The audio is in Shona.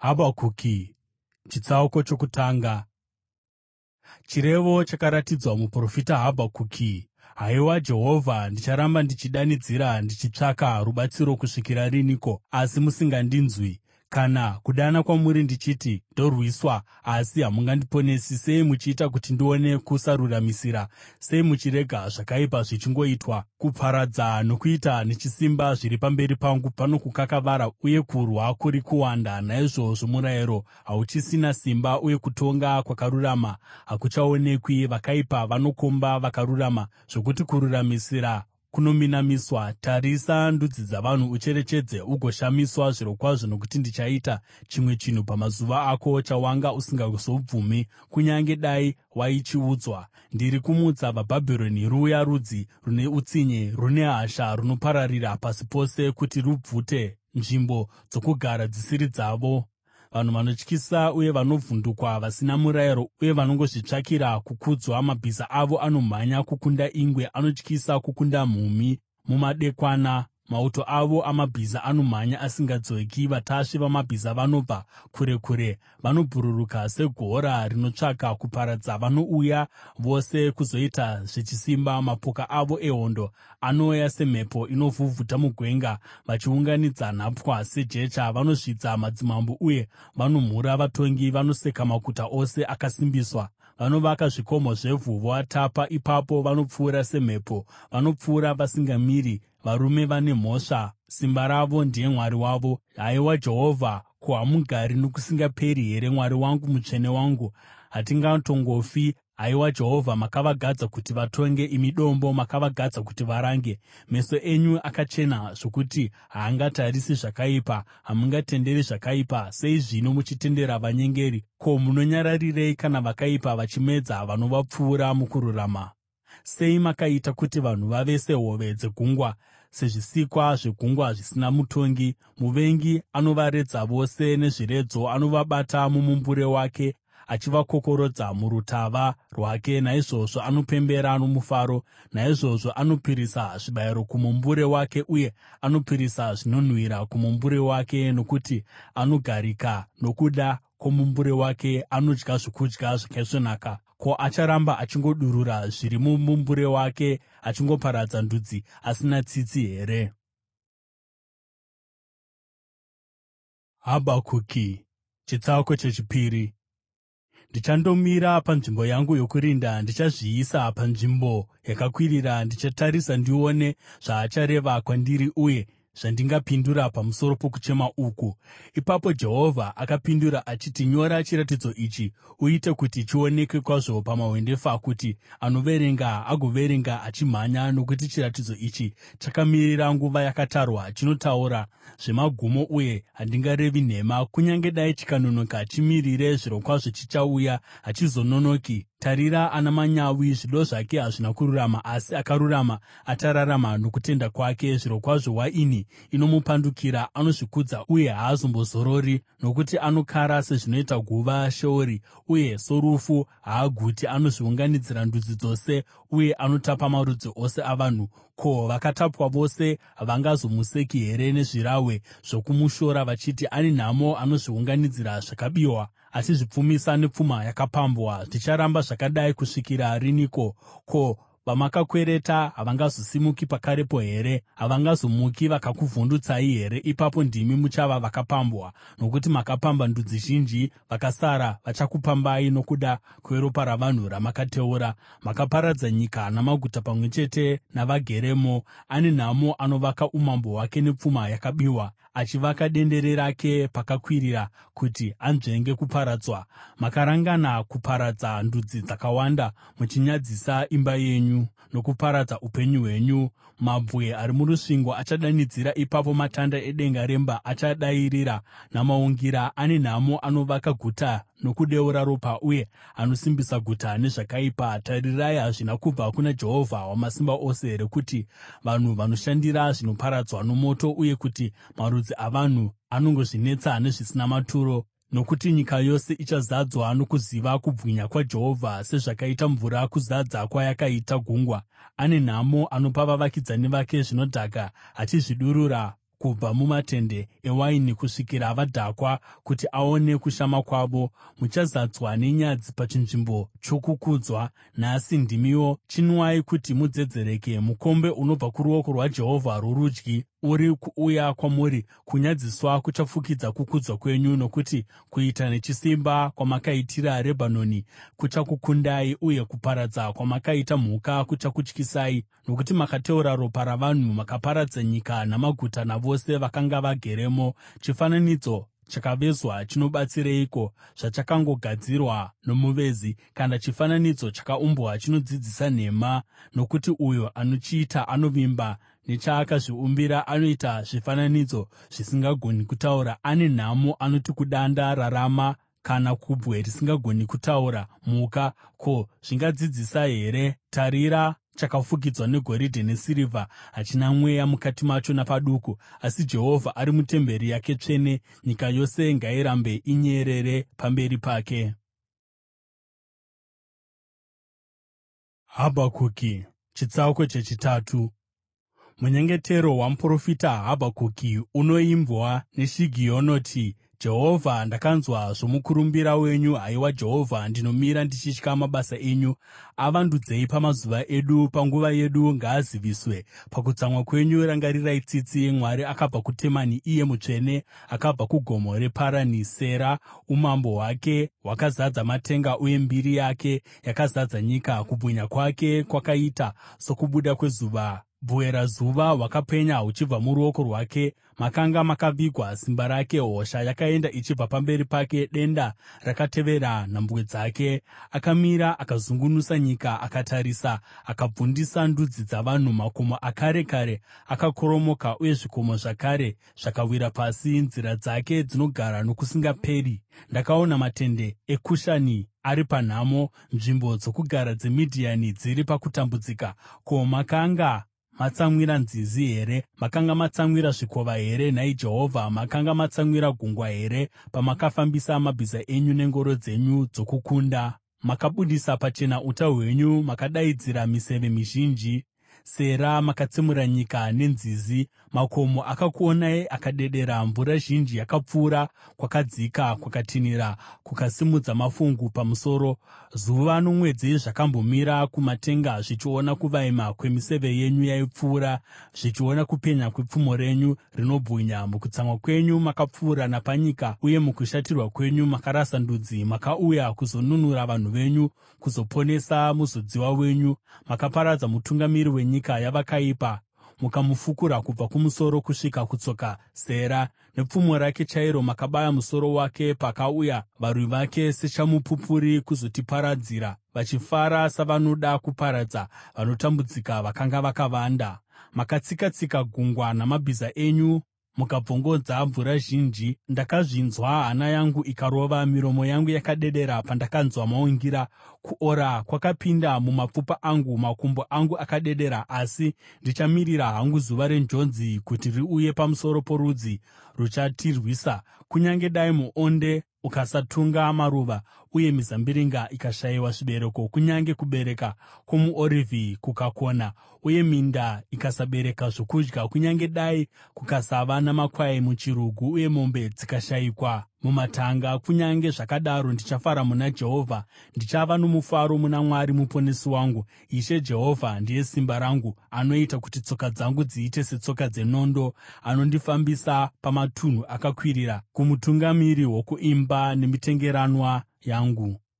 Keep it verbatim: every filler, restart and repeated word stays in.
Habhakuki chitsauko chokutanga. Chirevo chakaratidzwa muprofita Habhakuki. Haiwa Jehovha, ndicharamba ndichidanidzira ndichitsvaka rubatsiro kusvikira riniko, asi musingandinzwi? Kana kudana kwamuri ndichiti, “Ndorwiswa,” asi hamungandiponesi? Sei muchiita kuti ndione kusaruramisira? Sei muchirega zvakaipa zvichingoitwa? Kuparadza nokuita nechisimba zviri pamberi pangu; pano kukakavara uye kurwa kuri kuwanda. Naizvozvo murayiro hauchisina simba, uye kutonga kwakarurama hakuchaonekwi. Vakaipa vanokomba vakarurama, zvokuti kururamisira kunominamiswa. Tarisa ndudzi dzavanhu ucherechedze ugoshamiswa zvirokwazvo, nokuti ndichaita chimwe chinhu pamazuva ako chawanga usingazobvumi, kunyange dai waichiudzwa. Ndiri kumutsa vaBhabhironi, ruya rudzi rune utsinye, rune hasha, runopararira pasi pose, kuti rubvute nzvimbo dzokugara dzisiri dzavo. Vanhu vanotyisa uye vanovhundukwa, vasina murayiro uye vanongozvitsvakira kukudzwa. Mabhiza avo anomhanya kukunda ingwe, anotyisa kukunda mhumhi mumadekwana. Mauto avo amabhiza anomhanya asingadzoki. Vatasvi vamabhiza vanobva kure kure, vanobhururuka segora rinotsvaka kuparadza. Vanouya vose kuzoita zvechisimba. Mapoka avo ehondo anouya semhepo inovhuvhuta mugwenga, vachiunganidza nhapwa sejecha. Vanosvidza madzimambo uye vanomhura vatongi, vanoseka maguta ose akasimbiswa. Vanovaka zvikomo zvevhu voatapa, ipapo vanopfuura semhepo, vanopfuura vasingamiri. Varume vane mhosva, simba ravo ndiye mwari wavo. Haiwa Jehovha, ko, hamugari nokusingaperi here? Mwari wangu, mutsvene wangu, hatingatongofi. Haiwa Jehovha, makavagadza kuti vatonge, imi Dombo, makavagadza kuti varange. Meso enyu akachena zvokuti haangatarisi zvakaipa; hamungatenderi zvakaipa. Sei zvino muchitendera vanyengeri? Ko, munonyararirei kana vakaipa vachimedza vanovapfuura mukururama? Sei makaita kuti vanhu vave sehove dzegungwa, sezvisikwa zvegungwa zvisina mutongi? Muvengi anovaredza vose nezviredzo, anovabata mumumbure wake, achivakokorodza murutava rwake. Naizvozvo anopembera nomufaro, naizvozvo anopisira zvibayiro kumumbure wake, uye anopisira zvinonhuhwira kumumbure wake. Nokuti anogarika nokuda kwomumbure wake, anodya zvokudya zvakaisvonaka. Ko, acharamba achingodurura zviri mumumbure wake, achingoparadza ndudzi asina tsitsi here? Habhakuki chitsauko chechipiri. Ndichandomira panzvimbo yangu yokurinda, ndichazviisa panzvimbo yakakwirira. Ndichatarisa ndione zvaachareva kwandiri uye zvandingapindura pamusoro pokuchema uku. Ipapo Jehovha akapindura achiti, “Nyora chiratidzo ichi uite kuti chionekwe kwazvo pamahwendefa, kuti anoverenga agoverenga achimhanya. Nokuti chiratidzo ichi chakamirira nguva yakatarwa, chinotaura zvemagumo uye handingarevi nhema. Kunyange dai chikanonoka, chimirire; zvirokwazvo chichauya, hachizononoki. Tarira, ana manyawi, zvido zvake hazvina kururama, asi akarurama achararama nokutenda kwake. Zvirokwazvo waini inomupandukira; anozvikudza uye haazombozorori. Nokuti anokara sezvinoita guva Sheori, uye sorufu haaguti. Anozviunganidzira ndudzi dzose, uye anotapa marudzi ose avanhu. Ko, vakatapwa vose havangazomuseki here nezvirahwe zvokumushora, vachiti, ‘Ane nhamo anozviunganidzira zvakabiwa, achizvipfumisa nepfuma yakapambwa’? Zvicharamba zvakadai kusvikira riniko? Ko, vamakakwereta havangazosimuki pakarepo here? Havangazomuki vakakuvhundutsai here? Ipapo ndimi muchava vakapambwa, nokuti makapamba ndudzi zhinji. Vakasara vachakupambai nokuda kweropa ravanhu ramakateura. Makaparadza nyika namaguta pamwe chete navageremo. Ane nhamo anovaka umambo hwake nepfuma yakabiwa, achivaka dendere rake pakakwirira, kuti anzvenge kuparadzwa. Makarangana kuparadza ndudzi dzakawanda, muchinyadzisa imba yenyu nokuparadza upenyu hwenyu. Mabwe ari murusvingo achadanidzira, ipapo matanda edenga remba achadairira namaungira. Ane nhamo anovaka guta nokudeura ropa, uye anosimbisa guta nezvakaipa. Tarirai, hazvina kubva kuna Jehovha Wamasimba Ose here kuti vanhu vanoshandira zvinoparadzwa nomoto, uye kuti marudzi avanhu anongozvinetsa nezvisina maturo? Nokuti nyika yose ichazadzwa nokuziva kubwinya kwaJehovha, sezvakaita mvura kuzadza kwayakaita gungwa. Ane nhamo anopa vavakidzani vake zvinodhaka, achizvidurura kubva mumatende ewaini kusvikira vadhakwa, kuti aone kushama kwavo. Muchazadzwa nenyadzi pachinzvimbo chokukudzwa. Nhasi ndimiwo, chinwai kuti mudzedzereke. Mukombe unobva kuruoko rwaJehovha rworudyi uri kuuya kwamuri. Kunyadziswa kuchafukidza kukudzwa kwenyu, nokuti kuita nechisimba kwamakaitira Rebhanoni kuchakukundai, uye kuparadza kwamakaita mhuka kuchakutyisai. Nokuti makateura ropa ravanhu, makaparadza nyika namaguta navose vakanga vageremo. Chifananidzo chakavezwa chinobatsireiko, zvachakangogadzirwa nomuvezi? Kana chifananidzo chakaumbwa chinodzidzisa nhema? Nokuti uyo anochiita anovimba nechaakazviumbira, anoita zvifananidzo zvisingagoni kutaura. Ane nhamo anoti kudanda, rarama, kana kubwe risingagoni kutaura, muka. Ko, zvingadzidzisa here? Tarira, chakafukidzwa negoridhe nesirivha, hachina mweya mukati macho napaduku. Asi Jehovha ari mutemberi yake tsvene; nyika yose ngairambe inyerere pamberi pake. Habhakuki chitsauko chechitatu. Munyengetero wamuprofita Habhakuki unoimbwa neShigionoti. Jehovha, ndakanzwa zvomukurumbira wenyu. Haiwa Jehovha, ndinomira ndichitya mabasa enyu. Avandudzei pamazuva edu, panguva yedu ngaaziviswe. Pakutsamwa kwenyu rangarirai tsitsi. Mwari akabva kuTemani, iye mutsvene, akabva kuGomo reParani. Sera Umambo hwake hwakazadza matenga, uye mbiri yake yakazadza nyika. Kubwinya kwake kwakaita sokubuda kwezuva, bwerazuva hwakapenya huchibva muruoko rwake. Makanga makavigwa simba rake, hosha yakaenda ichibva pamberi pake, denda rakatevera nhambwe dzake. Akamira akazungunusa nyika, akatarisa, akabvundisa ndudzi dzavanhu. Makomo akare kare akakoromoka, uye zvikomo zvakare zvakawira pasi. Nzira dzake dzinogara nokusingaperi. Ndakaona matende eKushani ari panhamo, nzvimbo dzokugara dzeMidhiani dziri pakutambudzika. Ko, makanga matsamwira nzizi here? Makanga matsamwira zvikova here, nhai Jehovha? Makanga matsamwira gungwa here, pamakafambisa mabhiza enyu nengoro dzenyu dzokukunda? Makabudisa pachena uta hwenyu, makadaidzira miseve mizhinji. Sera makatsemura nyika nenzizi. Makomo akakuonai akadedera. Mvura zhinji yakapfuura, kwakadzika kwakatinhira, kukasimudza mafungu pamusoro. Zuva nomwedzi zvakambomira kumatenga, zvichiona kuvaima kwemiseve yenyu yaipfuura, zvichiona kupenya kwepfumo renyu rinobwinya. Mukutsamwa kwenyu makapfuura napanyika, uye mukushatirwa kwenyu makarasa ndudzi. Makauya kuzonunura vanhu venyu, kuzoponesa muzodziwa wenyu. Makaparadza mutungamiri wenyika yavakaipa, mukamufukura kubva kumusoro kusvika kutsoka. Sera nepfumo rake chairo makabaya musoro wake. Pakauya varwi vake sechamupupuri kuzotiparadzira, vachifara savanoda kuparadza vanotambudzika vakanga vakavanda. Makatsika-tsika gungwa namabhiza enyu, mukabvongodza mvura zhinji. Ndakazvinzwa, hana yangu ikarova, miromo yangu yakadedera pandakanzwa maungira. Kuora kwakapinda mumapfupa angu, makumbo angu akadedera. Asi ndichamirira hangu zuva renjodzi, kuti riuye pamusoro porudzi ruchatirwisa. Kunyange dai muonde ukasatunga maruva, uye mizambiringa ikashayiwa zvibereko, kunyange kubereka kwomuorivhi kukakona, uye minda ikasabereka zvokudya, kunyange dai kukasava namakwai muchirugu, uye mombe dzikashayikwa mumatanga, kunyange zvakadaro ndichafara muna Jehovha. Ndichava nomufaro muna Mwari Muponesi wangu. Ishe Jehovha ndiye simba rangu, anoita kuti tsoka dzangu dziite setsoka dzenondo, anondifambisa pamatunhu akakwirira, kumutungamiri wokuimba nemitengeranwa yangu.